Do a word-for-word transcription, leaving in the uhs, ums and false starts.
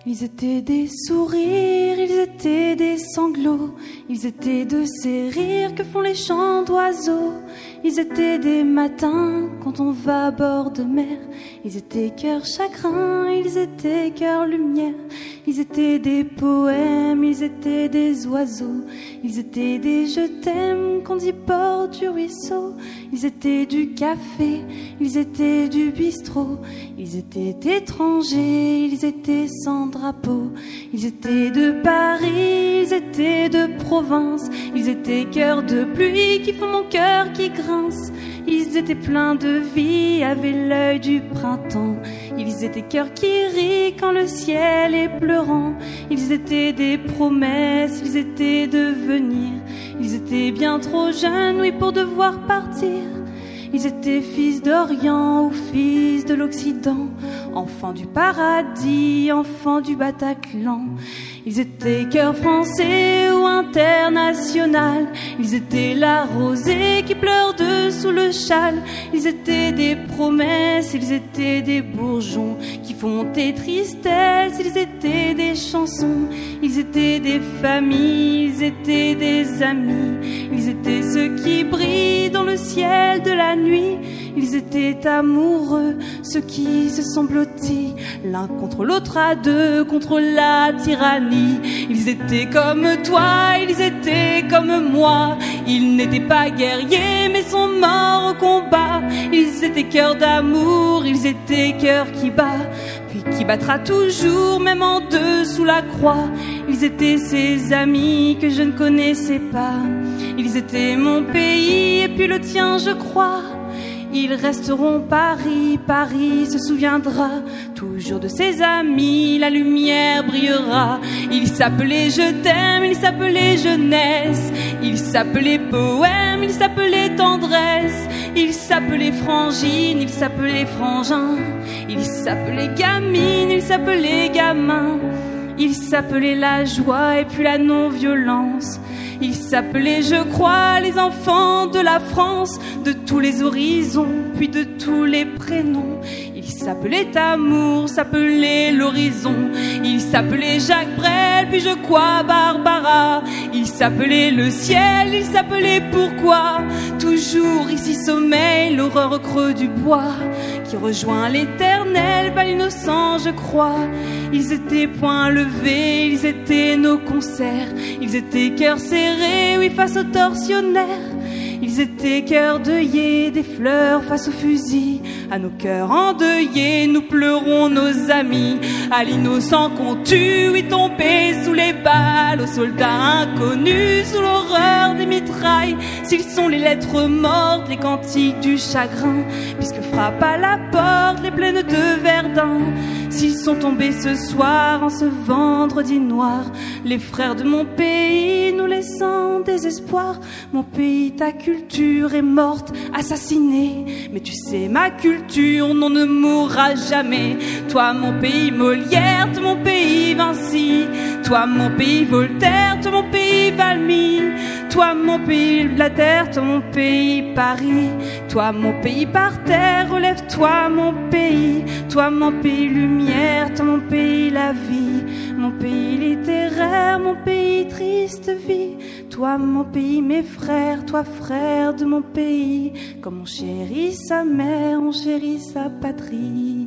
Ils étaient des sourires, ils étaient des sanglots, ils étaient de ces rires que font les chants d'oiseaux. Ils étaient des matins quand on va à bord de mer, ils étaient cœur chagrin, ils étaient cœur lumière. Ils étaient des poèmes, ils étaient des oiseaux, ils étaient des je t'aime qu'on dit bord du ruisseau. Ils étaient du café, ils étaient du bistrot, ils étaient étrangers, ils étaient sans drapeau. Ils étaient de Paris, ils étaient de province, ils étaient cœurs de pluie qui font mon cœur qui grince. Ils étaient pleins de vie, avaient l'œil du printemps. Ils étaient cœurs qui rient quand le ciel est pleurant. Ils étaient des promesses, ils étaient de venir. Ils étaient bien trop jeunes, oui, pour devoir partir. Ils étaient fils d'Orient ou fils de l'Occident, enfants du paradis, enfants du Bataclan. Ils étaient cœur français ou international. Ils étaient la rosée qui pleure dessous le châle. Ils étaient des promesses, ils étaient des bourgeons qui font monter tristesse. Ils étaient des chansons, ils étaient des familles, ils étaient des amis. Ils étaient ceux qui brillent dans le ciel de la nuit. Ils étaient amoureux, ceux qui se sont blottis l'un contre l'autre à deux, contre la tyrannie. Ils étaient comme toi, ils étaient comme moi. Ils n'étaient pas guerriers, mais sont morts au combat. Ils étaient cœurs d'amour, ils étaient cœurs qui bat, puis qui battra toujours, même en dessous la croix. Ils étaient ces amis que je ne connaissais pas. Ils étaient mon pays, et puis le tien, je crois. Ils resteront Paris, Paris se souviendra toujours de ses amis, la lumière brillera. Il s'appelait je t'aime, il s'appelait jeunesse, il s'appelait poème, il s'appelait tendresse, il s'appelait frangine, il s'appelait frangin, il s'appelait gamine, il s'appelait gamin. Il s'appelait la joie et puis la non-violence. Il s'appelait, je crois, les enfants de la France, de tous les horizons, puis de tous les prénoms. Il s'appelait amour, s'appelait l'horizon. Il s'appelait Jacques Brel, puis je crois Barbara. Il s'appelait le ciel, il s'appelait pourquoi. Toujours ici sommeille l'horreur au creux du bois, qui rejoint l'éternel, pas l'innocent, je crois. Ils étaient poings levés, ils étaient nos concerts. Ils étaient cœurs serrés, oui, face aux tortionnaires. Ils étaient cœurs deuillés, des fleurs face aux fusils. À nos cœurs endeuillés, nous pleurons nos amis. À l'innocent qu'on tue, oui, tombé sous les balles. Aux soldats inconnus, sous l'horreur des mitrailles. S'ils sont les lettres mortes, les cantiques du chagrin, puisque frappe à la porte les plaines de Verdun. S'ils sont tombés ce soir, en ce vendredi noir, les frères de mon pays, nous laissant désespoir. Mon pays, ta culture est morte, assassinée. Mais tu sais, ma culture, non, ne mourra jamais. Toi, mon pays, Molière, toi, mon pays, Vinci. Toi, mon pays, Voltaire, toi, mon pays, Valmy. Toi, mon pays, la terre, toi, mon pays, Paris. Toi, mon pays, par terre, relève-toi, mon pays. Toi, mon pays, lumière, toi, mon pays, la vie. Mon pays littéraire, mon pays, triste vie. Toi, mon pays, mes frères, toi, frère de mon pays. Comme on chérit sa mère, on chérit sa patrie.